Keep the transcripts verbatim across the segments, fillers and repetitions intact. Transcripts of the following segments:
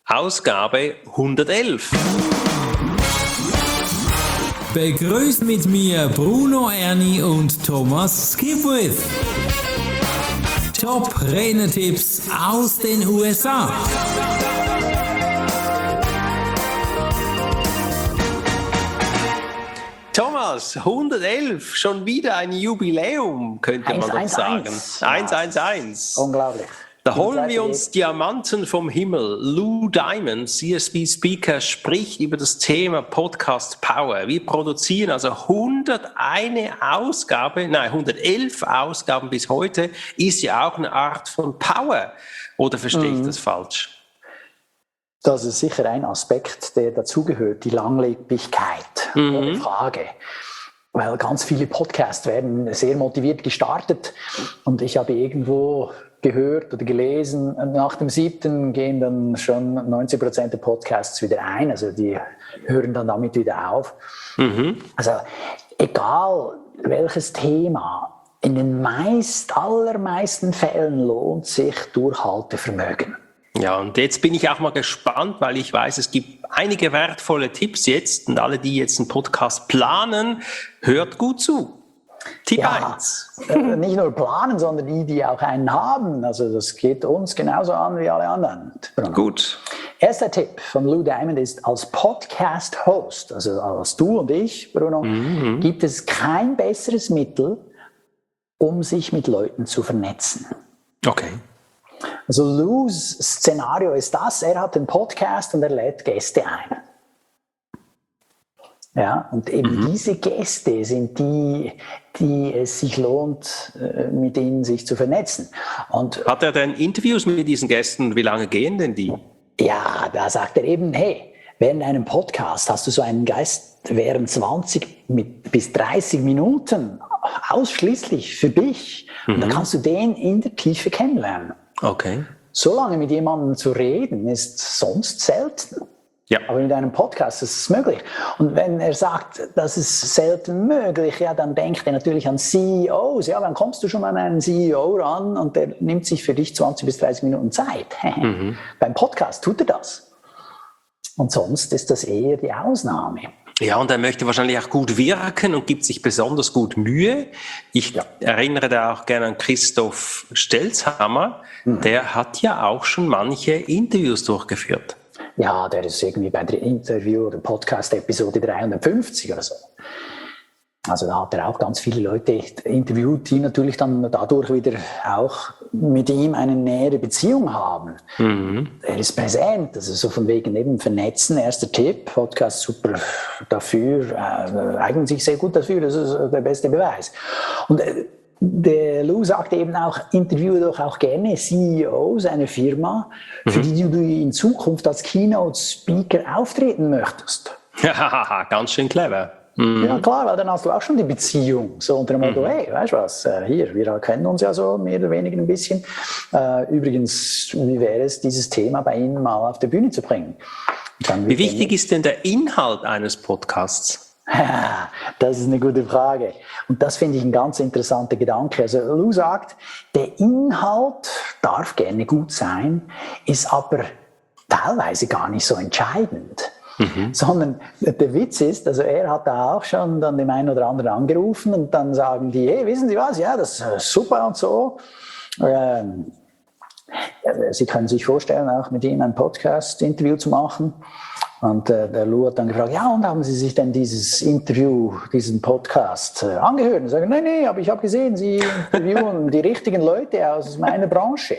Ausgabe hundertelf. Begrüßt mit mir Bruno Erni und Thomas Skipwith. Top-Renner-Tipps aus den U S A. Thomas, hundertelf, schon wieder ein Jubiläum, könnte man doch sagen. eins eins eins. Unglaublich. Da holen wir uns Diamanten vom Himmel. Lou Diamond, C S B-Speaker, spricht über das Thema Podcast Power. Wir produzieren also hunderteins Ausgabe, nein, hundertelf Ausgaben bis heute. Ist ja auch eine Art von Power. Oder verstehe ich mhm. das falsch? Das ist sicher ein Aspekt, der dazugehört, die Langlebigkeit. Mhm. Ohne Frage. Weil ganz viele Podcasts werden sehr motiviert gestartet. Und ich habe irgendwo gehört oder gelesen, nach dem siebten gehen dann schon neunzig Prozent der Podcasts wieder ein, also die hören dann damit wieder auf. Mhm. Also egal welches Thema, in den meist, allermeisten Fällen lohnt sich Durchhaltevermögen. Ja, und jetzt bin ich auch mal gespannt, weil ich weiß, es gibt einige wertvolle Tipps jetzt und alle, die jetzt einen Podcast planen, hört gut zu. Tipp ja, eins. Äh, nicht nur planen, sondern die, die auch einen haben. Also das geht uns genauso an wie alle anderen. Bruno. Gut. Erster Tipp von Lou Diamond ist, als Podcast-Host, also als du und ich, Bruno, mhm. gibt es kein besseres Mittel, um sich mit Leuten zu vernetzen. Okay. Also Lou's Szenario ist das, er hat einen Podcast und er lädt Gäste ein. Ja, und eben mhm. diese Gäste sind die, die es sich lohnt, mit ihnen sich zu vernetzen. Und hat er denn Interviews mit diesen Gästen? Wie lange gehen denn die? Ja, da sagt er eben, hey, während einem Podcast hast du so einen Geist während zwanzig bis dreißig Minuten ausschließlich für dich. Mhm. Und dann kannst du den in der Tiefe kennenlernen. Okay. So lange mit jemandem zu reden, ist sonst selten. Ja. Aber mit einem Podcast ist es möglich. Und wenn er sagt, das ist selten möglich, ja, dann denkt er natürlich an C E Os. Ja, dann kommst du schon an einen C E O ran und der nimmt sich für dich zwanzig bis dreißig Minuten Zeit. Mhm. Beim Podcast tut er das. Und sonst ist das eher die Ausnahme. Ja, und er möchte wahrscheinlich auch gut wirken und gibt sich besonders gut Mühe. Ich ja. erinnere da auch gerne an Christoph Stelzhammer. Mhm. Der hat ja auch schon manche Interviews durchgeführt. Ja, der ist irgendwie bei der Interview- oder Podcast-Episode dreihundertfünfzig oder so. Also da hat er auch ganz viele Leute interviewt, die natürlich dann dadurch wieder auch mit ihm eine nähere Beziehung haben. Mhm. Er ist präsent, also so von wegen eben Vernetzen, erster Tipp, Podcast super dafür, äh, eignet sich sehr gut dafür, das ist der beste Beweis. Und äh, der Lou sagt eben auch, interviewe doch auch gerne C E Os einer Firma, für mhm. die du in Zukunft als Keynote-Speaker auftreten möchtest. Ja, ganz schön clever. Mhm. Ja klar, weil dann hast du auch schon die Beziehung, so unter dem Motto, mhm. hey, weißt du was, hier, wir kennen uns ja so mehr oder weniger ein bisschen. Übrigens, wie wäre es, dieses Thema bei Ihnen mal auf die Bühne zu bringen? Wie wichtig ist denn der Inhalt eines Podcasts? Das ist eine gute Frage. Und das finde ich ein ganz interessanter Gedanke. Also Lou sagt, der Inhalt darf gerne gut sein, ist aber teilweise gar nicht so entscheidend. Mhm. Sondern der Witz ist, also er hat da auch schon dann dem einen oder anderen angerufen und dann sagen die, hey, wissen Sie was, ja, das ist super und so. Ähm, Sie können sich vorstellen, auch mit ihm ein Podcast-Interview zu machen. Und äh, der Lou hat dann gefragt, ja, und haben Sie sich denn dieses Interview, diesen Podcast äh, angehört? Und sagen, nein, nein, aber ich habe gesehen, Sie interviewen die richtigen Leute aus meiner Branche.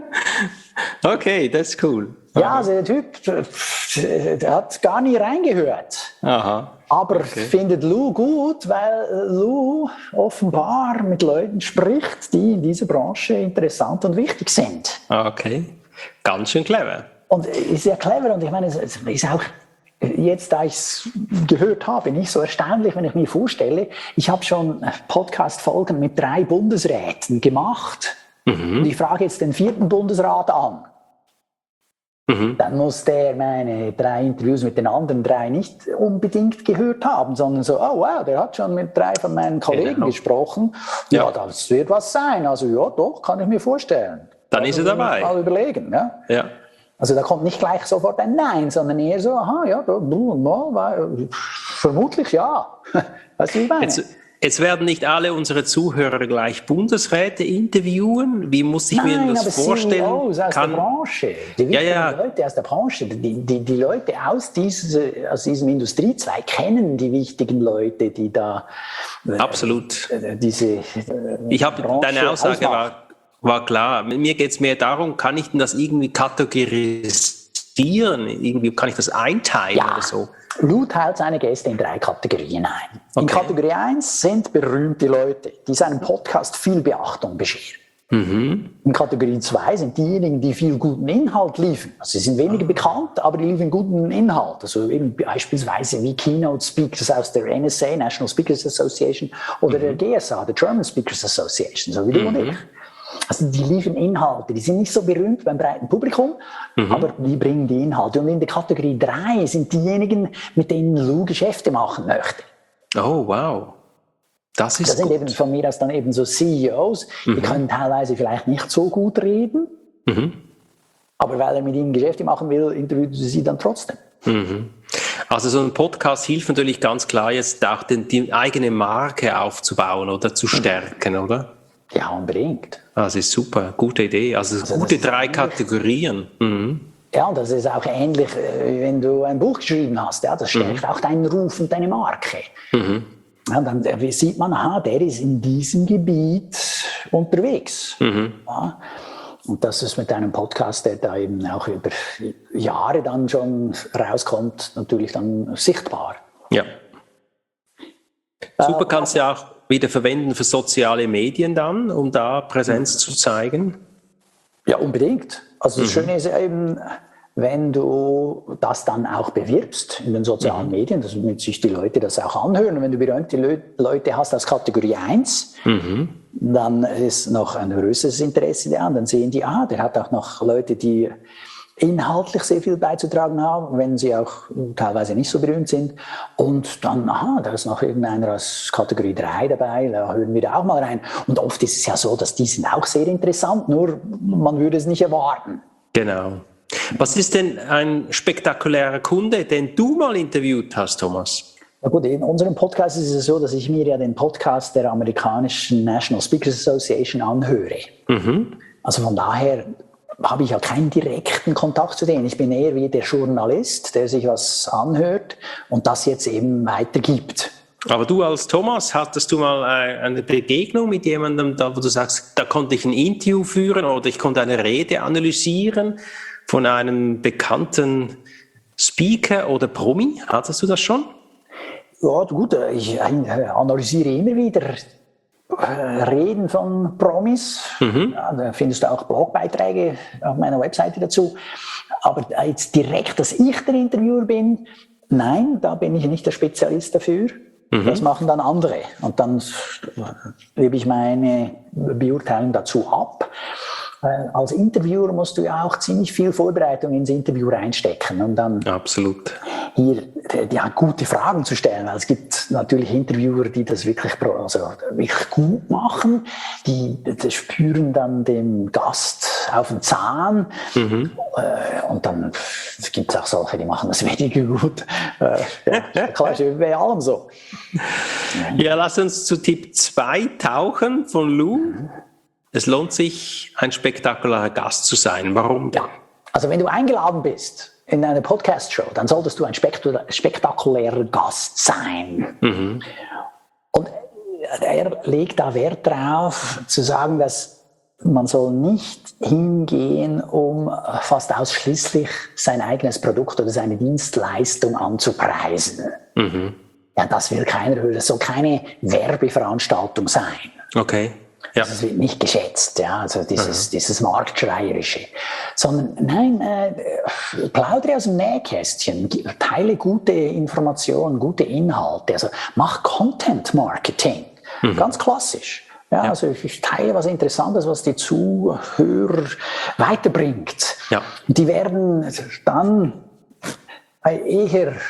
Okay, das ist cool. Aha. Ja, also der Typ, der hat gar nie reingehört. Aha. Aber okay. findet Lou gut, weil Lou offenbar mit Leuten spricht, die in dieser Branche interessant und wichtig sind. Okay, ganz schön clever. Und ist ja clever und ich meine, es ist auch, jetzt da ich es gehört habe, nicht so erstaunlich, wenn ich mir vorstelle, ich habe schon Podcast-Folgen mit drei Bundesräten gemacht mhm. und ich frage jetzt den vierten Bundesrat an. Mhm. Dann muss der meine drei Interviews mit den anderen drei nicht unbedingt gehört haben, sondern so, oh wow, der hat schon mit drei von meinen Kollegen genau. gesprochen. Ja, ja, das wird was sein. Also ja, doch, kann ich mir vorstellen. Dann also, ist er dabei. Mal überlegen. Ja. ja. Also da kommt nicht gleich sofort ein Nein, sondern eher so, aha, ja, da, da, vermutlich ja. Weißt du, wie ich meine? Jetzt, jetzt werden nicht alle unsere Zuhörer gleich Bundesräte interviewen. Wie muss ich Nein, mir das aber vorstellen? C E Os aus Kann, der Branche, die wichtigen ja, ja. Leute aus der Branche, die, die, die Leute aus, diese, aus diesem Industriezweig kennen die wichtigen Leute, die da äh, Absolut. äh, diese äh, Ich habe deine Aussage ausmachen. war, war klar. Mir geht es mehr darum, kann ich denn das irgendwie kategorisieren? Irgendwie kann ich das einteilen Ja. oder so? Lou teilt seine Gäste in drei Kategorien ein. In Okay. Kategorie eins sind berühmte Leute, die seinem Podcast viel Beachtung bescheren. Mhm. In Kategorie zwei sind diejenigen, die viel guten Inhalt liefern. Also sie sind weniger bekannt, aber die liefern guten Inhalt. Also eben beispielsweise wie Keynote Speakers aus der N S A, National Speakers Association, oder der G S A, der German Speakers Association, so wie du und ich. Also die liefern Inhalte, die sind nicht so berühmt beim breiten Publikum, Mhm. aber die bringen die Inhalte. Und in der Kategorie drei sind diejenigen, mit denen Lou Geschäfte machen möchte. Oh, wow. Das ist Das sind gut. eben von mir aus dann eben so C E Os, die können teilweise vielleicht nicht so gut reden, Mhm. aber weil er mit ihnen Geschäfte machen will, interviewt er sie dann trotzdem. Mhm. Also so ein Podcast hilft natürlich ganz klar jetzt auch den, die eigene Marke aufzubauen oder zu stärken, oder? Ja, unbedingt. Das ist super, gute Idee. Also, Also gute das ist drei eigentlich- Kategorien. Mhm. Ja, und das ist auch ähnlich, äh, wie wenn du ein Buch geschrieben hast. Ja, das stärkt auch deinen Ruf und deine Marke. Mhm. Ja, dann äh, sieht man, aha, der ist in diesem Gebiet unterwegs. Mhm. Ja, und das ist mit einem Podcast, der da eben auch über Jahre dann schon rauskommt, natürlich dann sichtbar. Ja. Super, kannst du ja auch wieder verwenden für soziale Medien dann, um da Präsenz zu zeigen. Ja, unbedingt. Also das Schöne ist ja eben, wenn du das dann auch bewirbst in den sozialen Medien, damit sich die Leute das auch anhören. Und wenn du berühmte Le- Leute hast aus Kategorie eins, Mhm. dann ist noch ein größeres Interesse da. Und dann sehen die, ah, der hat auch noch Leute, die inhaltlich sehr viel beizutragen haben, wenn sie auch teilweise nicht so berühmt sind. Und dann, aha, da ist noch irgendeiner aus Kategorie drei dabei, da hören wir da auch mal rein. Und oft ist es ja so, dass die sind auch sehr interessant, nur man würde es nicht erwarten. Genau. Was ist denn ein spektakulärer Kunde, den du mal interviewt hast, Thomas? Na gut, in unserem Podcast ist es so, dass ich mir ja den Podcast der amerikanischen National Speakers Association anhöre. Mhm. Also von daher habe ich ja keinen direkten Kontakt zu denen. Ich bin eher wie der Journalist, der sich was anhört und das jetzt eben weitergibt. Aber du als Thomas, hattest du mal äh, eine Begegnung mit jemandem, da, wo du sagst, da konnte ich ein Interview führen oder ich konnte eine Rede analysieren von einem bekannten Speaker oder Promi? Hattest du das schon? Ja, gut, ich analysiere immer wieder Reden von Promis. Mhm. Ja, da findest du auch Blogbeiträge auf meiner Webseite dazu. Aber jetzt direkt, dass ich der Interviewer bin, nein, da bin ich nicht der Spezialist dafür. Mhm. Das machen dann andere. Und dann gebe ich meine Beurteilung dazu ab. Als Interviewer musst du ja auch ziemlich viel Vorbereitung ins Interview reinstecken, um dann Absolut. hier ja, gute Fragen zu stellen. Weil es gibt natürlich Interviewer, die das wirklich, also wirklich gut machen, die, die spüren dann dem Gast auf den Zahn. Mhm. Und dann gibt es auch solche, die machen das weniger gut. Ja, klar, ist bei allem so. Ja, lass uns zu Tipp zwei tauchen von Lou. Mhm. Es lohnt sich, ein spektakulärer Gast zu sein. Warum? Ja, also wenn du eingeladen bist in eine Podcast-Show, dann solltest du ein spektakulärer Gast sein. Mhm. Und er legt da Wert darauf, zu sagen, dass man soll nicht hingehen, um fast ausschließlich sein eigenes Produkt oder seine Dienstleistung anzupreisen. Mhm. Ja, das will keiner hören. Das soll keine Werbeveranstaltung sein. Okay. Ja. Das wird nicht geschätzt, ja, also dieses, dieses Marktschreierische. Sondern, nein, äh, plaudere aus dem Nähkästchen, teile gute Informationen, gute Inhalte, also mach Content Marketing, mhm. ganz klassisch. Ja, ja. Also ich, ich teile was Interessantes, was die Zuhörer weiterbringt. Ja. Und die werden dann eher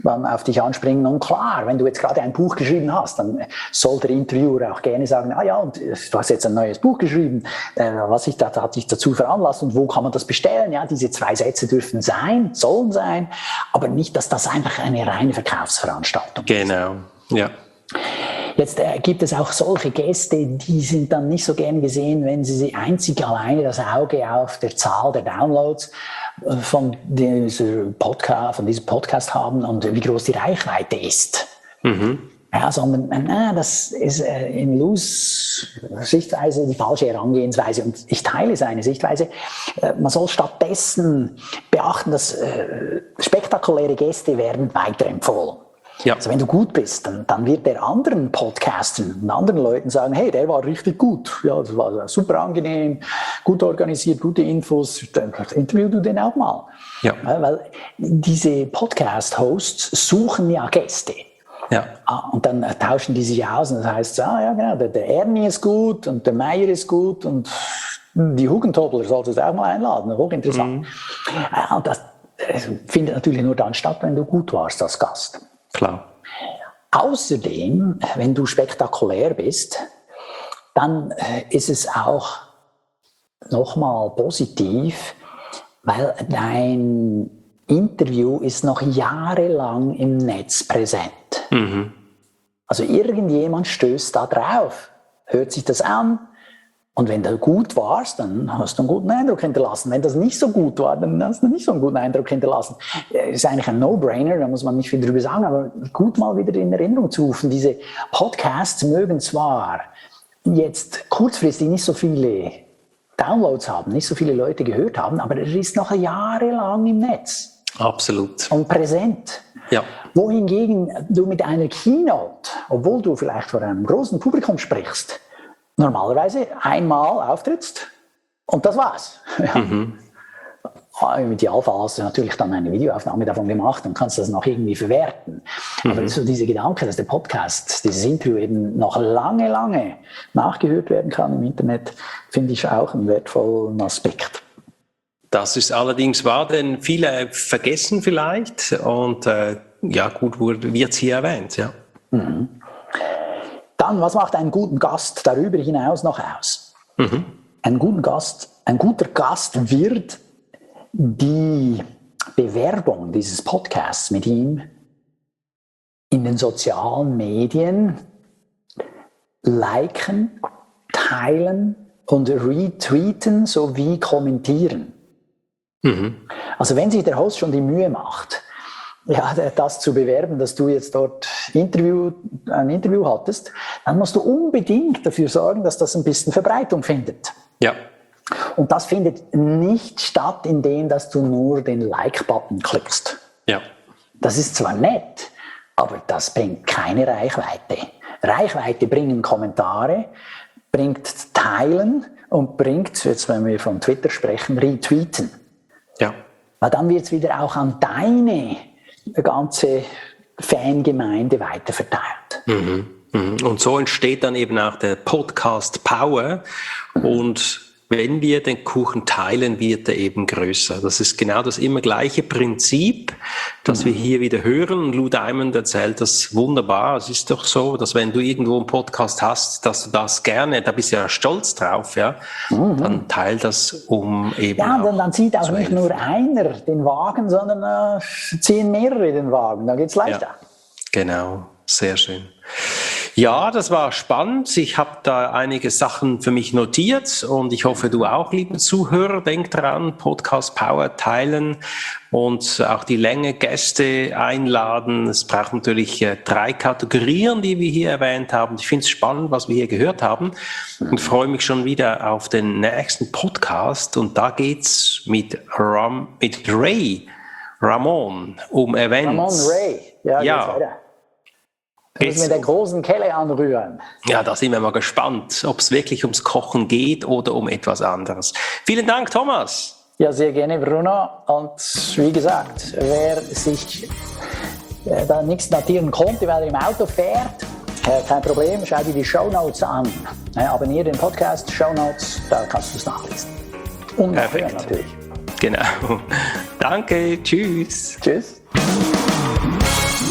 man auf dich anspringen. Und klar, wenn du jetzt gerade ein Buch geschrieben hast, dann soll der Interviewer auch gerne sagen, ah ja, und du hast jetzt ein neues Buch geschrieben, äh, was ich da, hat dich dazu veranlasst und wo kann man das bestellen? Ja, diese zwei Sätze dürfen sein, sollen sein, aber nicht, dass das einfach eine reine Verkaufsveranstaltung ist. Genau, ja. Jetzt äh, gibt es auch solche Gäste, die sind dann nicht so gern gesehen, wenn sie einzig alleine das Auge auf der Zahl der Downloads äh, von, dieser Podcast, von diesem Podcast haben und wie groß die Reichweite ist. Mhm. Ja, sondern äh, das ist äh, in Lus Sichtweise die falsche Herangehensweise und ich teile seine Sichtweise. Äh, man soll stattdessen beachten, dass äh, spektakuläre Gäste werden weiterempfohlen. Ja. Also wenn du gut bist, dann, dann wird der anderen Podcastern und anderen Leuten sagen, hey, der war richtig gut, ja, das war super angenehm, gut organisiert, gute Infos, dann interview du den auch mal. Ja. Weil diese Podcast-Hosts suchen ja Gäste. Ja. Und dann tauschen die sich aus und das heißt, ah, ja genau, der, der Ernie ist gut und der Meier ist gut und die Hugentobler solltest du auch mal einladen, hochinteressant. Mhm. Und das findet natürlich nur dann statt, wenn du gut warst als Gast. Klar. Außerdem, wenn du spektakulär bist, dann ist es auch nochmal positiv, weil dein Interview ist noch jahrelang im Netz präsent. Mhm. Also irgendjemand stößt da drauf, hört sich das an. Und wenn du gut warst, dann hast du einen guten Eindruck hinterlassen. Wenn das nicht so gut war, dann hast du nicht so einen guten Eindruck hinterlassen. Das ist eigentlich ein No-Brainer, da muss man nicht viel drüber sagen, aber gut mal wieder in Erinnerung zu rufen. Diese Podcasts mögen zwar jetzt kurzfristig nicht so viele Downloads haben, nicht so viele Leute gehört haben, aber er ist noch jahrelang im Netz. Absolut. Und präsent. Ja. Wohingegen du mit einer Keynote, obwohl du vielleicht vor einem großen Publikum sprichst, normalerweise einmal auftrittst und das war's. Ja. Mhm. Im Idealfall hast du natürlich dann eine Videoaufnahme davon gemacht und kannst das noch irgendwie verwerten. Mhm. Aber so dieser Gedanke, dass der Podcast, dieses Interview eben noch lange, lange nachgehört werden kann im Internet, finde ich auch einen wertvollen Aspekt. Das ist allerdings wahr, denn viele vergessen vielleicht und äh, ja, gut wird es hier erwähnt. Ja. Mhm. Dann, was macht einen guten Gast darüber hinaus noch aus? Mhm. Ein, guten Gast, ein guter Gast wird die Bewerbung dieses Podcasts mit ihm in den sozialen Medien liken, teilen und retweeten sowie kommentieren. Mhm. Also wenn sich der Host schon die Mühe macht, ja, das zu bewerben, dass du jetzt dort Interview, ein Interview hattest, dann musst du unbedingt dafür sorgen, dass das ein bisschen Verbreitung findet. Ja. Und das findet nicht statt, indem dass du nur den Like-Button klickst. Ja. Das ist zwar nett, aber das bringt keine Reichweite. Reichweite bringen Kommentare, bringt Teilen und bringt, jetzt wenn wir von Twitter sprechen, Retweeten. Ja. Weil dann wird es wieder auch an deine ganze Fangemeinde weiterverteilt. Mhm. Mhm. Und so entsteht dann eben auch der Podcast Power. Und wenn wir den Kuchen teilen, wird er eben größer. Das ist genau das immer gleiche Prinzip, das mhm. wir hier wieder hören. Lou Diamond erzählt das wunderbar. Es ist doch so, dass wenn du irgendwo einen Podcast hast, dass du das gerne, da bist du ja stolz drauf, ja, mhm. dann teil das um eben. Ja, dann, dann zieht auch nicht nur einer den Wagen, sondern äh, ziehen mehrere den Wagen. Dann geht's leichter. Ja, genau, sehr schön. Ja, das war spannend. Ich habe da einige Sachen für mich notiert und ich hoffe, du auch, liebe Zuhörer. Denk dran, Podcast Power teilen und auch die Länge Gäste einladen. Es braucht natürlich äh, drei Kategorien, die wir hier erwähnt haben. Ich finde es spannend, was wir hier gehört haben und freue mich schon wieder auf den nächsten Podcast. Und da geht's mit, Ram, mit Ray Ramon um Events. Ramon Ray, ja, ja. Geht's weiter. Da müssen wir den großen Kelle anrühren. Ja, da sind wir mal gespannt, ob es wirklich ums Kochen geht oder um etwas anderes. Vielen Dank, Thomas. Ja, sehr gerne, Bruno. Und wie gesagt, wer sich äh, da nichts notieren konnte, weil er im Auto fährt, äh, kein Problem, schau dir die Shownotes an. Äh, abonniere den Podcast, Shownotes, da kannst du es nachlesen. Und nachhören natürlich. Genau. Danke, tschüss. Tschüss.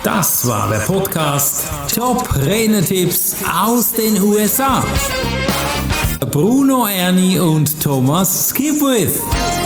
Das war der Podcast Top Rennertipps aus den U S A. Bruno Erni und Thomas Skipwith.